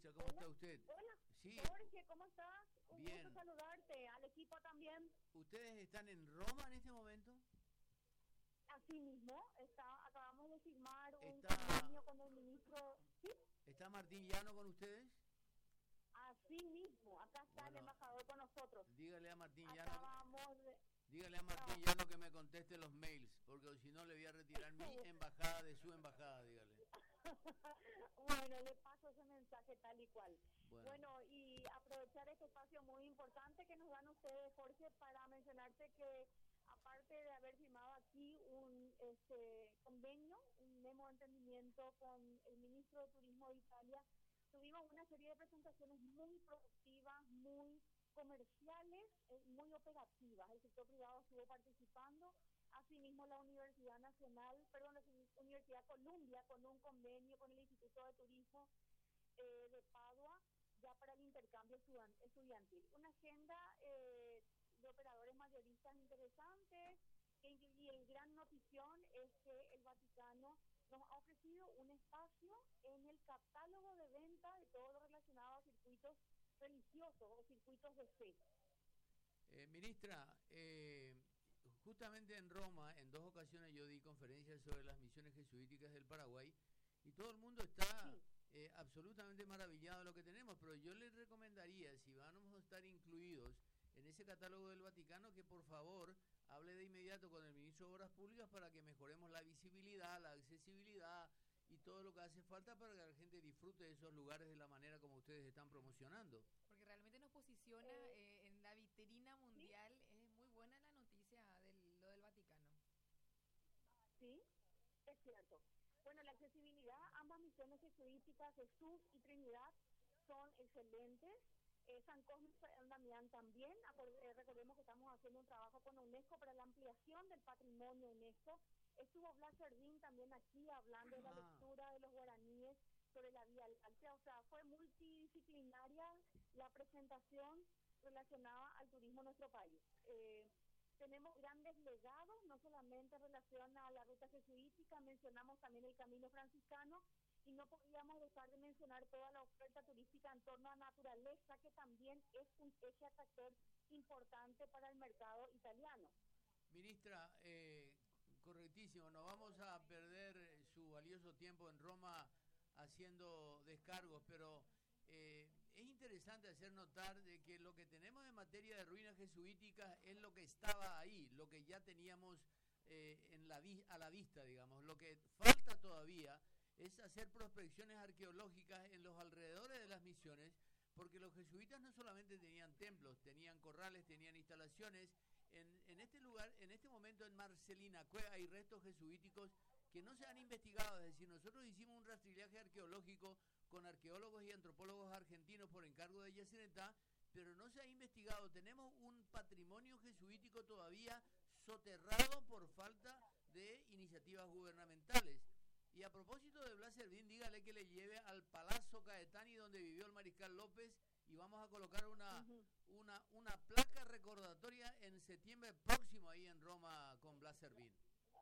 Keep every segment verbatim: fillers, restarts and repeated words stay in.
ministra, ¿cómo Hola, está usted? hola, Sí, Jorge, ¿cómo estás? Un gusto bien. saludarte, al equipo también. ¿Ustedes están en Roma en este momento? Así mismo, está, acabamos de firmar un ¿Está, convenio con el ministro. Sí, está Martín Llano con ustedes? así mismo, acá está el Bueno, embajador con nosotros. dígale a Martín Llano, Acabamos de... dígale a Martín ah, Llano que me conteste los mails, porque si no le voy a retirar mi embajada de su embajada, dígale. Bueno, le paso ese mensaje tal y cual. Bueno, Bueno, y aprovechar este espacio muy importante que nos dan ustedes, Jorge, para mencionarte que aparte de haber firmado aquí un este convenio, un memo de entendimiento con el ministro de Turismo de Italia, tuvimos una serie de presentaciones muy productivas, muy comerciales, eh, muy operativas. El sector privado estuvo participando. Asimismo, la Universidad Nacional, perdón, la Universidad Columbia, con un convenio con el Instituto de Turismo eh, de Padua, ya para el intercambio estudan- estudiantil. Una agenda eh, de operadores mayoristas interesantes, que, y el gran notición es que el Vaticano nos ha ofrecido un espacio en el catálogo de venta de todo lo relacionado a circuitos religiosos o circuitos de fe. eh, ministra, eh, justamente en Roma, en dos ocasiones yo di conferencias sobre las misiones jesuíticas del Paraguay y todo el mundo está Sí. eh, absolutamente maravillado de lo que tenemos, pero yo les recomendaría, si vamos a estar incluidos en ese catálogo del Vaticano, que por favor hable de inmediato con el ministro de Obras Públicas para que mejoremos la visibilidad, la accesibilidad y todo lo que hace falta para que la gente disfrute de esos lugares de la manera como ustedes están promocionando. Porque realmente nos posiciona Eh, eh, en la vitrina sí, mundial. Es muy buena la noticia de lo del Vaticano. sí, es cierto. Bueno, la accesibilidad, ambas misiones jesuíticas, Jesús y Trinidad, son excelentes. Eh, San Cosme y San Damián también. Acor- eh, recordemos que estamos haciendo un trabajo con UNESCO para la ampliación del patrimonio UNESCO. Estuvo Blas Serdín también aquí hablando de la Ah, lectura de los guaraníes sobre la Vía Láctea. O sea, fue multidisciplinaria la presentación relacionada al turismo en nuestro país. Eh, tenemos grandes legados, no solamente en relación a la ruta jesuítica, mencionamos también el camino franciscano y no podíamos dejar de mencionar toda la oferta turística en torno a naturaleza, que también es un eje atractor importante para el mercado italiano. ministra, eh, correctísimo, no vamos a perder eh, su valioso tiempo en Roma haciendo descargos, pero eh, es interesante hacer notar de que lo que tenemos en materia de ruinas jesuíticas es lo que estaba ahí, lo que ya teníamos eh, en la vi- a la vista, digamos. Lo que falta todavía es hacer prospecciones arqueológicas en los alrededores de las misiones, porque los jesuitas no solamente tenían templos, tenían corrales, tenían instalaciones. En, en este lugar, en este momento en Marcelinacue hay restos jesuíticos que no se han investigado, es decir, nosotros hicimos un rastrillaje arqueológico con arqueólogos y antropólogos argentinos por encargo de Yacyretá, pero no se ha investigado. Tenemos un patrimonio jesuítico todavía soterrado por falta de iniciativas gubernamentales. Y a propósito de Blas Servín, dígale que le lleve al Palazzo Caetani donde vivió el Mariscal López y vamos a colocar una, Uh-huh. una, una placa recordatoria en septiembre próximo ahí en Roma con Blas Servín.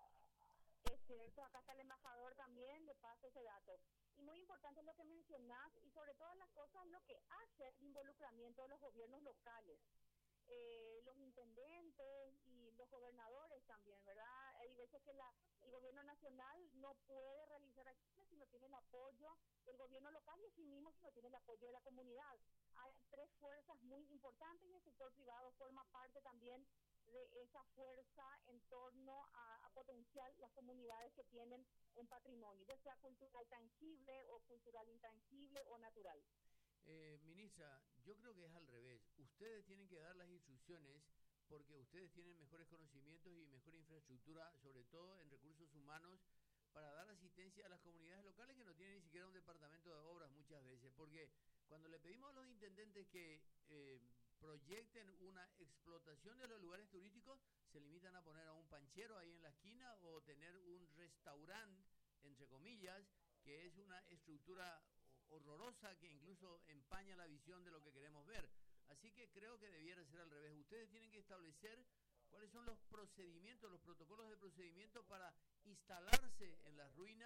Es cierto, acá está el embajador también, le paso ese dato. Y muy importante lo que mencionás, y sobre todas las cosas, lo que hace el involucramiento de los gobiernos locales. Eh, los intendentes y los gobernadores también, ¿verdad? Hay veces que la, el gobierno nacional no puede realizar acciones si no tiene el apoyo del gobierno local y así mismo si no tiene el apoyo de la comunidad. Hay tres fuerzas muy importantes y el sector privado forma parte también de esa fuerza en torno a, a potenciar las comunidades que tienen un patrimonio, ya sea cultural tangible o cultural intangible o natural. Eh, ministra, yo creo que es al revés. Ustedes tienen que dar las instrucciones porque ustedes tienen mejores conocimientos y mejor infraestructura, sobre todo en recursos humanos, para dar asistencia a las comunidades locales que no tienen ni siquiera un departamento de obras muchas veces. Porque cuando le pedimos a los intendentes que eh, proyecten una explotación de los lugares turísticos, se limitan a poner a un panchero ahí en la esquina o tener un restaurante, entre comillas, que es una estructura horrorosa que incluso empaña la visión de lo que queremos ver. Así que creo que debiera ser al revés. Ustedes tienen que establecer cuáles son los procedimientos, los protocolos de procedimiento para instalarse en las ruinas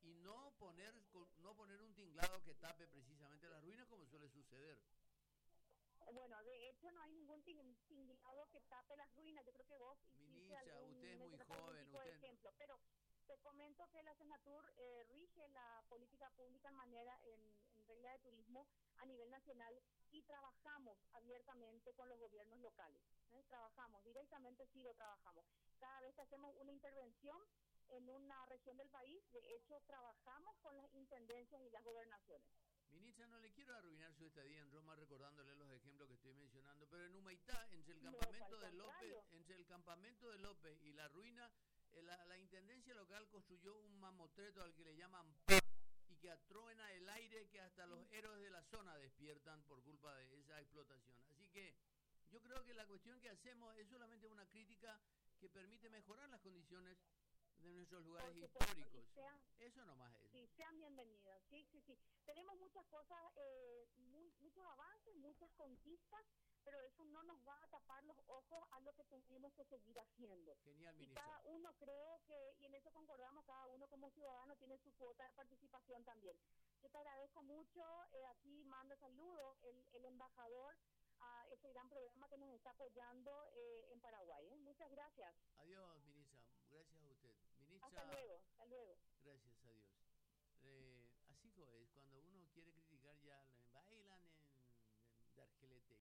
y no poner no poner un tinglado que tape precisamente las ruinas como suele suceder. Bueno, de hecho no hay ningún tin- tinglado que tape las ruinas. Yo creo que vos hiciste Minicha, algún, usted es muy mencionaste algún joven, tipo de usted... ejemplo, pero te comento que la Senatur eh, rige la política pública en manera, en, en regla de turismo a nivel nacional y trabajamos abiertamente con los gobiernos locales. ¿eh? Trabajamos, directamente sí lo trabajamos. Cada vez que hacemos una intervención en una región del país, de hecho trabajamos con las intendencias y las gobernaciones. Ministra, no le quiero arruinar su estadía en Roma recordándole los ejemplos que estoy mencionando, pero en Humaitá, entre el No, campamento al de López, contrario. entre el campamento de López y la ruina, eh, la, la intendencia local construyó un mamotreto al que le llaman P A P y que atruena el aire que hasta los héroes de la zona despiertan por culpa de esa explotación. Así que yo creo que la cuestión que hacemos es solamente una crítica que permite mejorar las condiciones de nuestros lugares Por supuesto, y históricos. sea, Eso nomás es. sí, sean bienvenidos, sí, sí, sí. Tenemos muchas cosas, eh, mu- muchos avances, muchas conquistas, pero eso no nos va a tapar los ojos a lo que tenemos que seguir haciendo. Genial, Y ministra. cada uno creo que, y en eso concordamos, cada uno como ciudadano tiene su cuota de participación también. Yo te agradezco mucho, eh, aquí mando saludos el, el embajador a ese gran programa que nos está apoyando eh, en Paraguay. ¿eh? Muchas gracias. Adiós, ministra. Gracias a usted. Ministra, Hasta luego, hasta luego. gracias a Dios. Eh, así es, cuando uno quiere criticar ya le bailan en, en de Argelete.